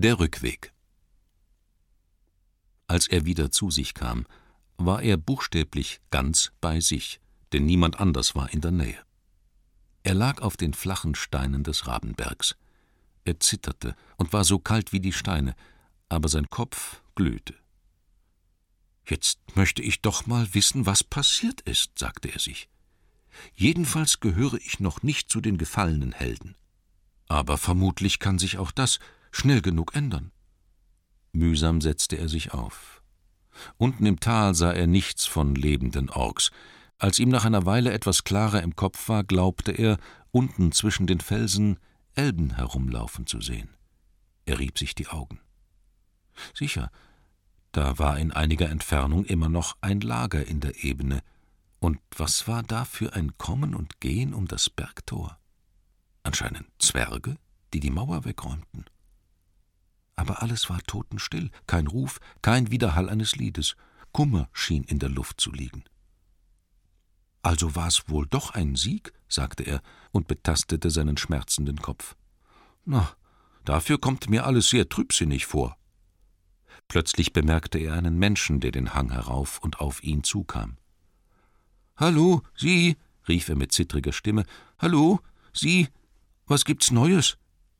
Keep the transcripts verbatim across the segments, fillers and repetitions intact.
Der Rückweg. Als er wieder zu sich kam, war er buchstäblich ganz bei sich, denn niemand anders war in der Nähe. Er lag auf den flachen Steinen des Rabenbergs. Er zitterte und war so kalt wie die Steine, aber sein Kopf glühte. »Jetzt möchte ich doch mal wissen, was passiert ist«, sagte er sich. »Jedenfalls gehöre ich noch nicht zu den gefallenen Helden. Aber vermutlich kann sich auch das schnell genug ändern.« Mühsam setzte er sich auf. Unten im Tal sah er nichts von lebenden Orks. Als ihm nach einer Weile etwas klarer im Kopf war, glaubte er, unten zwischen den Felsen Elben herumlaufen zu sehen. Er rieb sich die Augen. Sicher, da war in einiger Entfernung immer noch ein Lager in der Ebene. Und was war da für ein Kommen und Gehen um das Bergtor? Anscheinend Zwerge, die die Mauer wegräumten. Aber alles war totenstill, kein Ruf, kein Widerhall eines Liedes. Kummer schien in der Luft zu liegen. »Also war es wohl doch ein Sieg?« sagte er und betastete seinen schmerzenden Kopf. »Na, dafür kommt mir alles sehr trübsinnig vor.« Plötzlich bemerkte er einen Menschen, der den Hang herauf und auf ihn zukam. »Hallo, Sie«, rief er mit zittriger Stimme, »hallo, Sie, was gibt's Neues?«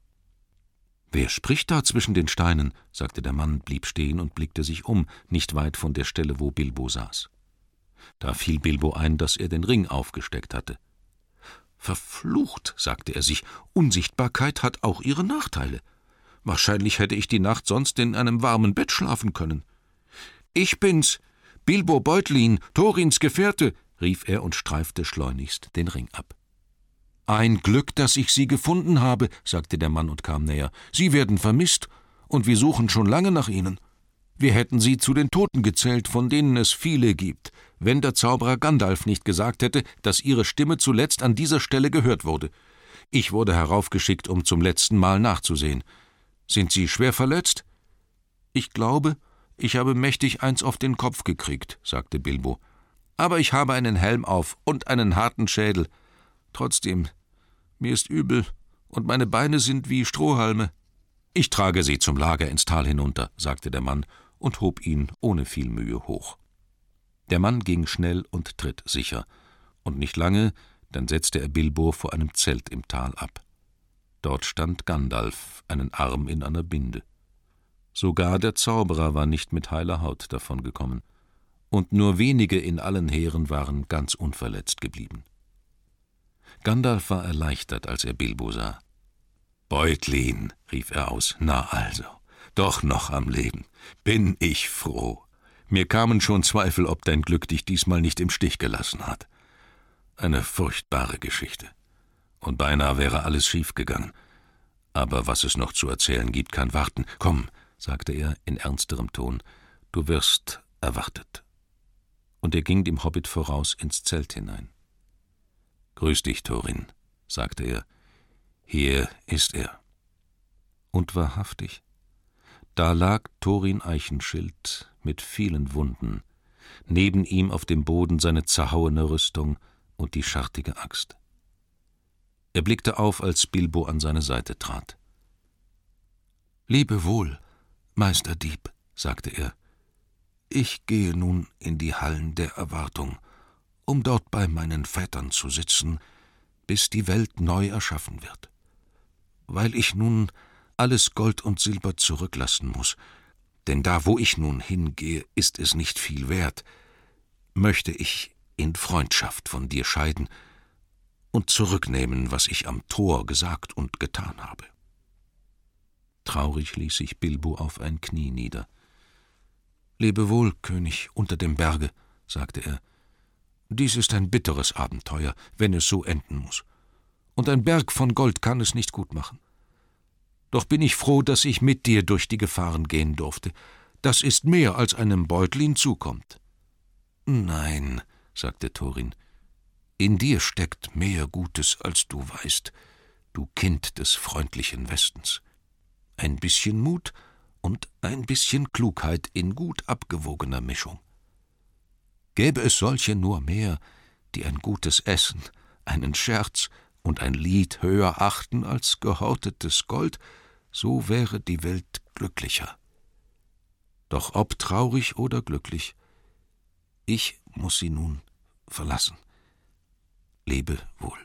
»Wer spricht da zwischen den Steinen?« sagte der Mann, blieb stehen und blickte sich um, nicht weit von der Stelle, wo Bilbo saß. Da fiel Bilbo ein, dass er den Ring aufgesteckt hatte. »Verflucht«, sagte er sich, »Unsichtbarkeit hat auch ihre Nachteile. Wahrscheinlich hätte ich die Nacht sonst in einem warmen Bett schlafen können.« »Ich bin's, Bilbo Beutlin, Thorins Gefährte«, rief er und streifte schleunigst den Ring ab. »Ein Glück, dass ich Sie gefunden habe«, sagte der Mann und kam näher. »Sie werden vermisst, und wir suchen schon lange nach Ihnen. Wir hätten Sie zu den Toten gezählt, von denen es viele gibt, wenn der Zauberer Gandalf nicht gesagt hätte, dass Ihre Stimme zuletzt an dieser Stelle gehört wurde. Ich wurde heraufgeschickt, um zum letzten Mal nachzusehen. Sind Sie schwer verletzt?« »Ich glaube, ich habe mächtig eins auf den Kopf gekriegt«, sagte Bilbo. »Aber ich habe einen Helm auf und einen harten Schädel. Trotzdem, mir ist übel und meine Beine sind wie Strohhalme.« »Ich trage Sie zum Lager ins Tal hinunter«, sagte der Mann und hob ihn ohne viel Mühe hoch. Der Mann ging schnell und trittsicher, und nicht lange, dann setzte er Bilbo vor einem Zelt im Tal ab. Dort stand Gandalf, einen Arm in einer Binde. Sogar der Zauberer war nicht mit heiler Haut davongekommen, und nur wenige in allen Heeren waren ganz unverletzt geblieben. Gandalf war erleichtert, als er Bilbo sah. »Beutlin«, rief er aus, »na also, doch noch am Leben. Bin ich froh. Mir kamen schon Zweifel, ob dein Glück dich diesmal nicht im Stich gelassen hat. Eine furchtbare Geschichte. Und beinahe wäre alles schiefgegangen. Aber was es noch zu erzählen gibt, kann warten. Komm«, sagte er in ernsterem Ton, »du wirst erwartet.« Und er ging dem Hobbit voraus ins Zelt hinein. »Grüß dich, Thorin«, sagte er, »hier ist er.« Und wahrhaftig, da lag Thorin Eichenschild mit vielen Wunden, neben ihm auf dem Boden seine zerhauene Rüstung und die schartige Axt. Er blickte auf, als Bilbo an seine Seite trat. »Lebe wohl, Meister Dieb«, sagte er, »ich gehe nun in die Hallen der Erwartung, um dort bei meinen Vätern zu sitzen, bis die Welt neu erschaffen wird. Weil ich nun alles Gold und Silber zurücklassen muss, denn da, wo ich nun hingehe, ist es nicht viel wert, möchte ich in Freundschaft von dir scheiden und zurücknehmen, was ich am Tor gesagt und getan habe.« Traurig ließ sich Bilbo auf ein Knie nieder. »Lebe wohl, König unter dem Berge«, sagte er. »Dies ist ein bitteres Abenteuer, wenn es so enden muss. Und ein Berg von Gold kann es nicht gut machen. Doch bin ich froh, dass ich mit dir durch die Gefahren gehen durfte. Das ist mehr, als einem Beutlin zukommt.« »Nein«, sagte Thorin, »in dir steckt mehr Gutes, als du weißt, du Kind des freundlichen Westens. Ein bisschen Mut und ein bisschen Klugheit in gut abgewogener Mischung. Gäbe es solche nur mehr, die ein gutes Essen, einen Scherz und ein Lied höher achten als gehortetes Gold, so wäre die Welt glücklicher. Doch ob traurig oder glücklich, ich muß sie nun verlassen. Lebe wohl.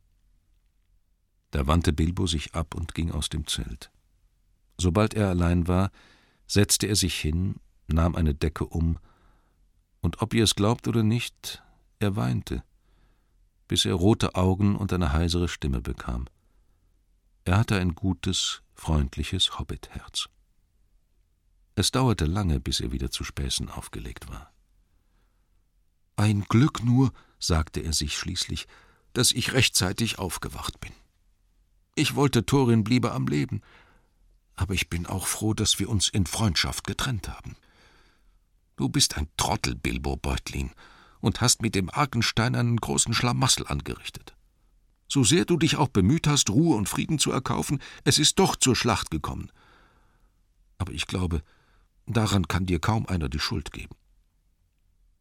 Da wandte Bilbo sich ab und ging aus dem Zelt. Sobald er allein war, setzte er sich hin, nahm eine Decke um, und ob ihr es glaubt oder nicht, er weinte, bis er rote Augen und eine heisere Stimme bekam. Er hatte ein gutes, freundliches Hobbitherz. Es dauerte lange, bis er wieder zu Späßen aufgelegt war. »Ein Glück nur«, sagte er sich schließlich, »dass ich rechtzeitig aufgewacht bin. Ich wollte, Thorin bliebe am Leben, aber ich bin auch froh, dass wir uns in Freundschaft getrennt haben. Du bist ein Trottel, Bilbo Beutlin, und hast mit dem Arkenstein einen großen Schlamassel angerichtet. So sehr du dich auch bemüht hast, Ruhe und Frieden zu erkaufen, es ist doch zur Schlacht gekommen. Aber ich glaube, daran kann dir kaum einer die Schuld geben.